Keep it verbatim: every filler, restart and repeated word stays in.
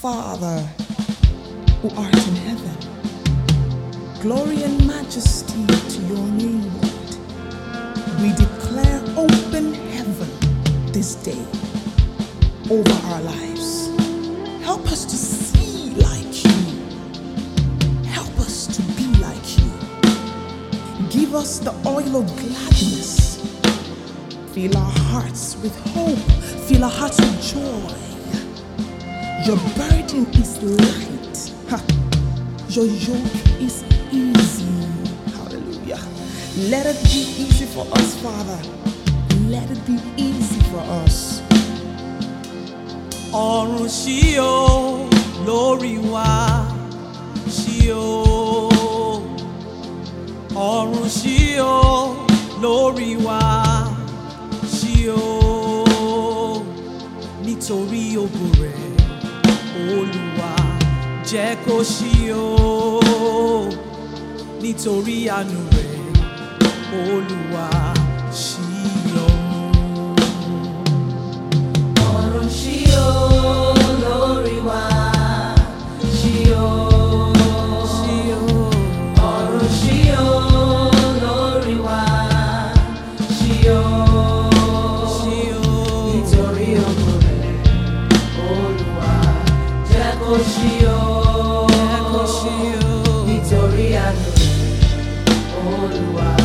Father who art in heaven, glory and majesty to your name, Lord. We declare open heaven this day over our lives. Help us to see like you. Help us to be like you. Give us the oil of gladness. Fill our hearts with hope. Fill our hearts with joy. Your burden is light. Ha. Your yoke is easy. Hallelujah. Let it be easy for us, Father. Let it be easy for us. Ọ̀run ṣí o, lórí wa ṣí o. Ọ̀run ṣí o, lórí wa ṣí o. Nítorí ògo rẹ̀, Olúwa jẹ́ kó ṣí o. Nítorí àánú rẹ̀, Olúwa ṣí ọ̀run. Ọ̀run ṣí o, lórí wa ṣí o. Ṣí o. Ọ̀run ṣí o, lórí wa ṣí o. Ṣí o. Nítorí ògo rẹ̀, Olúwa jẹ́ kó ṣí o. Jẹ́ kó ṣí o. Nítorí àánú rẹ̀, Olúwa